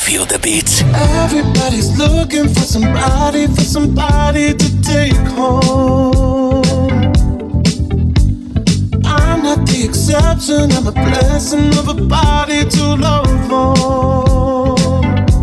Feel the beats. Everybody's looking for somebody to take home. I'm not the exception, I'm a blessing of a body to love on.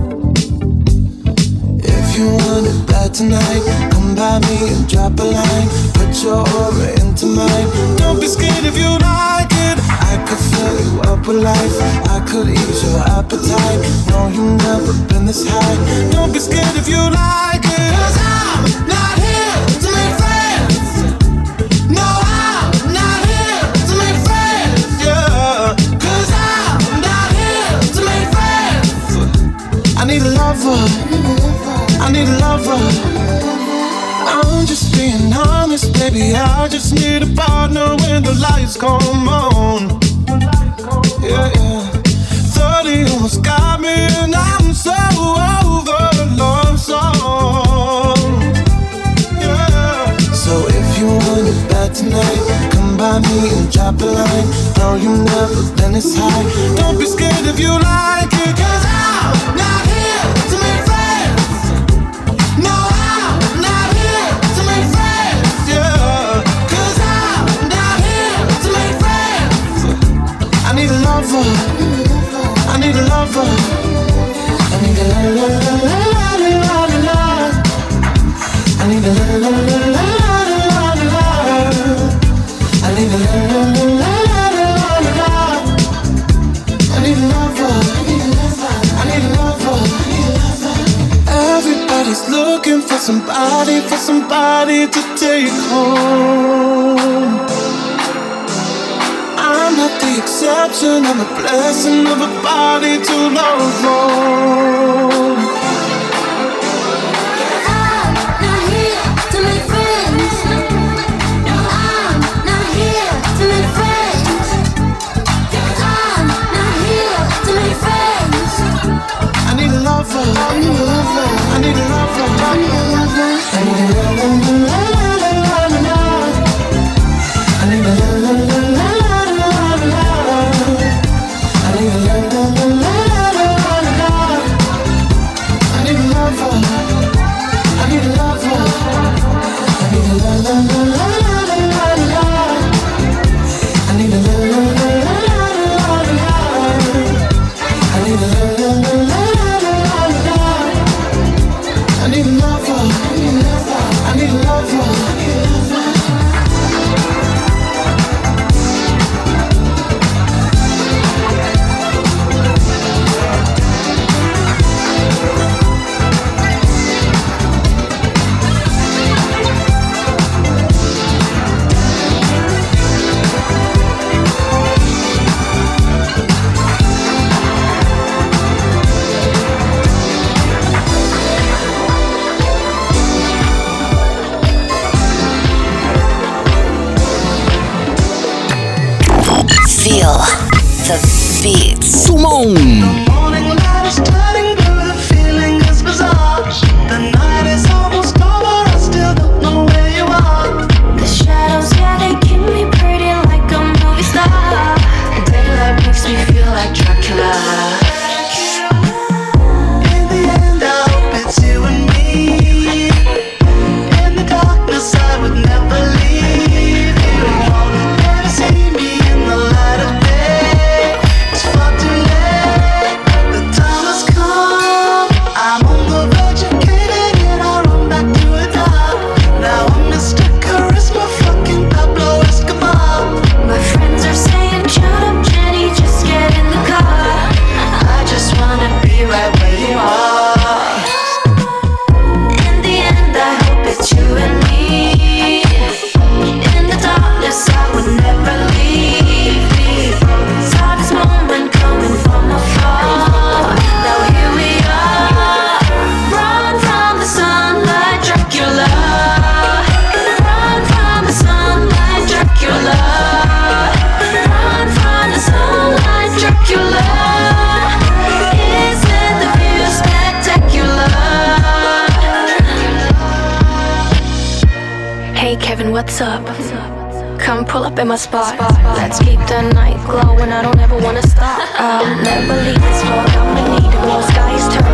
If you want it bad tonight, come by me and drop a line. Put your aura into mine. Don't be scared if you like it. I could fill you up with life. I could ease your appetite. No, you've never been this high. Don't be scared if you like it. 'Cause I'm not here to make friends. No, I'm not here to make friends. Yeah, 'cause I'm not here to make friends. I need a lover. I need a lover. I'm just being honest, baby. I just need a partner when the lights come on. Yeah, yeah. 30 almost got me, and I'm so over the love song. Yeah. So if you want it bad tonight, come by me and drop a line. No, you've never been this high. Don't be scared if you like it, 'cause I'm not here to make friends. No, I'm not here to make friends. Yeah, 'cause I'm not here to make friends. I need a lover. I need a lover. I need a la la la la la la la la. I need a la la la la la la la. I need a la la la la la la la. I need a lover. I need a lover. Everybody's looking for somebody to take home. I'm not the exception, I'm a blessing of a body to love on. I'm not here to make friends. No, I'm not here to make friends. I'm not here to make friends. I need a lover. I need a lover. I need a lover. I need a lover. I need a la la la la la la la. I need a la la la la la la la. I need a la la la la la la. I need a lover. I need a lover. I need a la la la la la la. I need a la la la la la la. I need a la la la la la. I need a lover. I need a lover. Feel the beats. Sumon. Morning light is turning blue, the feeling is bizarre. The night is almost over, I still don't know where you are. The shadows, yeah, they keep me pretty like a movie star. The daylight makes me feel like Dracula. In the end, I hope it's you and me. In the darkness, I would never leave you. Never see me in the light of day. It's far too late. The time has come. I'm on the verge of caving in. I run back to a top. Now I'm Mr. Charisma, fucking Pablo Escobar. My friends are saying, shut up, Jenny, just get in the car. I just wanna be right where you are. In the end, I hope it's you and me. In the darkness, I would never leave. Saw this moment coming from afar. Now here we are. Run from the sunlight, Dracula. Run from the sunlight, Dracula. Run from the sunlight, Dracula. Isn't the view spectacular? Hey Kevin, what's up? Come pull up in my spot. Let's keep the night glowing, I don't ever wanna stop. I'll never leave this floor, I'ma need it. Blue skies turn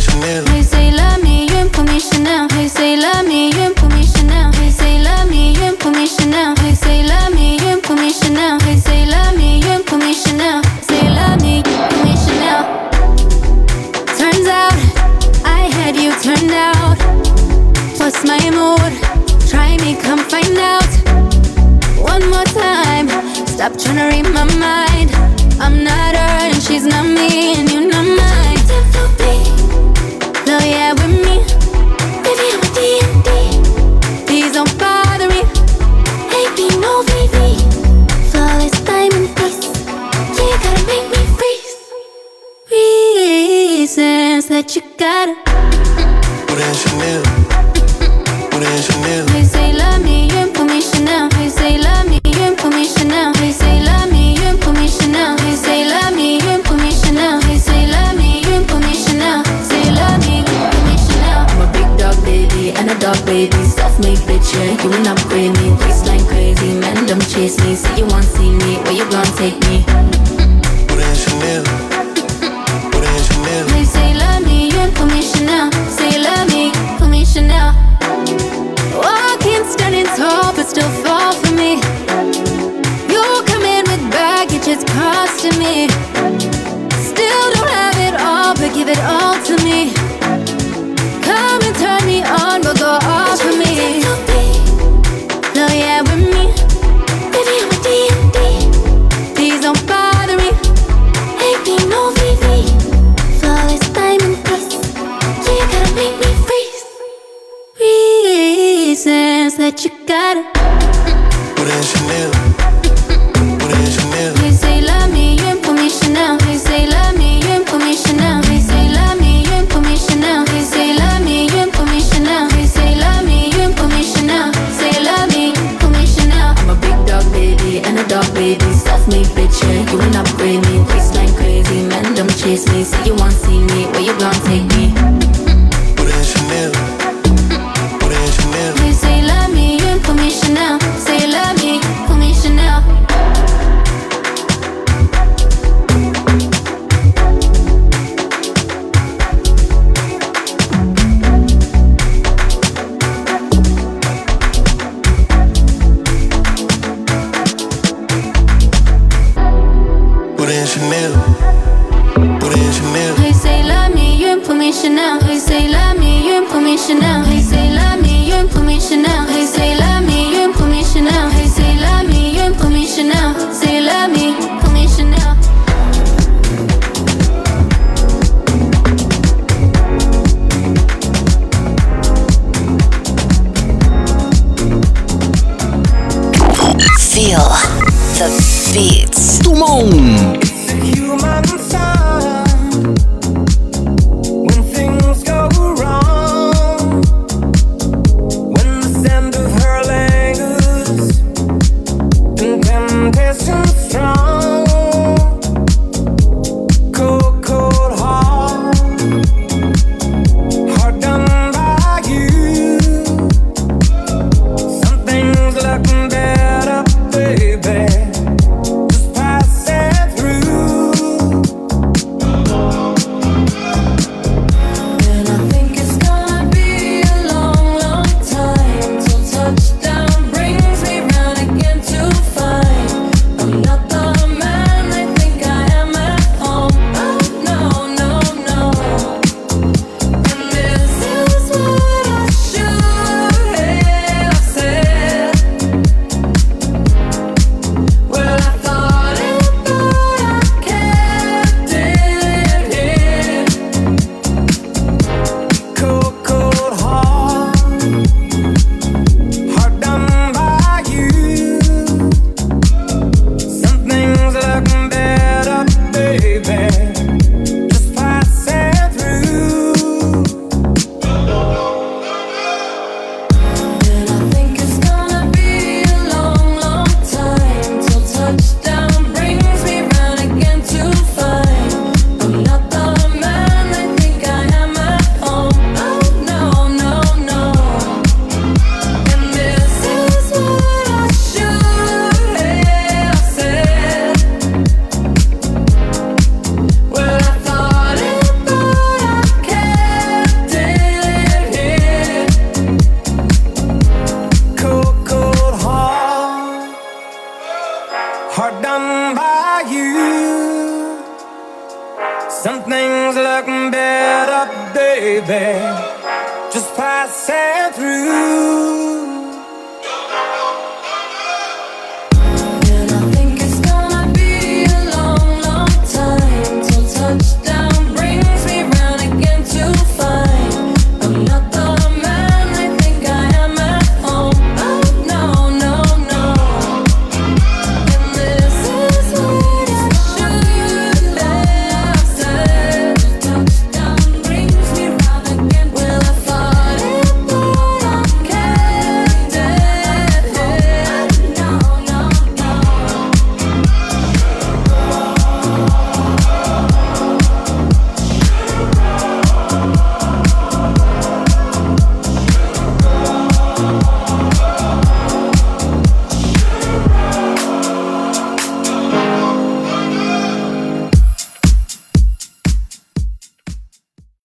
Chanel. Hey, say love me, you ain't pour me Chanel. Hey, say love me, you ain't pour me Chanel. Hey, say love me, you ain't pour me Chanel. Hey, say love me, you ain't pour me Chanel. Hey, say love me, you ain't pour me Chanel. Say love me, pour me Chanel. Turns out I had you turned out. What's my mood? Try me, come find out. One more time. Stop trying to read my mind. I'm not her and she's not me, and you're not mine. Love yeah with me. Baby, I'm a D&D. Please don't bother me. Hey, be no VV. Flawless diamond piece. Yeah, you gotta make me freeze. Reasons that you gotta. Put in Chanel. Put in Chanel. Hey, say love me, you ain't pour me Chanel. Hey, say love me, you ain't pour me Chanel. Hey, say love me, you ain't pour me Chanel. Hey, say love me, you ain't pour me Chanel. Hey, say love me, you ain't pour me Chanel. Say love me, pour me Chanel. I'm a big dog baby and a dog baby. Self-made bitch, yeah, you ain't upgrade me. Waistline crazy, men don't chase me. Say you want see me, where you gon' take me? Put in Chanel. Put in Chanel. Hey, say love me, you ain't pour me Chanel. Say love me, pour me Chanel. Walking, standing tall, but still fall for me. You come in with baggage, it's costing me. Still don't have it all, but give it all to me. Come and turn me on, but go off for me. Love yeah with me. Baby, I'm a D&D. Please don't bother me. Hey, be no VV. Flawless diamond piece. Yeah, you gotta make me freeze. Reasons that you gotta. Put in Chanel. Put in Chanel. Hey, say love me, you ain't pour me Chanel. Hey, say love me, you ain't pour me Chanel. Hey, say love me, you ain't pour me Chanel. Hey, say love me, you ain't pour me Chanel. Hey, say love me, you ain't pour me Chanel. Say love me, pour me Chanel. I'm a big dog baby and a dog baby. Self-made bitch, yeah, you ain't upgrade me. Waistline crazy, men don't chase me. Say you want see me, where you gon' take me? Put in Chanel. Put in Chanel. Hey, say love me, you ain't pour me Chanel. Say love me, pour me Chanel. Put in Chanel. Put in Chanel. Hey, say love me, you ain't pour me Chanel. Hey, say love me, you ain't pour me Chanel. Hey, say love me, you ain't pour me Chanel. Hey, say love me, you ain't pour me Chanel. Hey, say love me, you ain't pour me Chanel. Say love me, pour me Chanel. Feel the beats. Tout le monde. Human sign when things go wrong, when the scent of her lingers and temptation strong, cold, cold heart, heart done by you. Something's looking better, baby. Just pass it through. just passing through.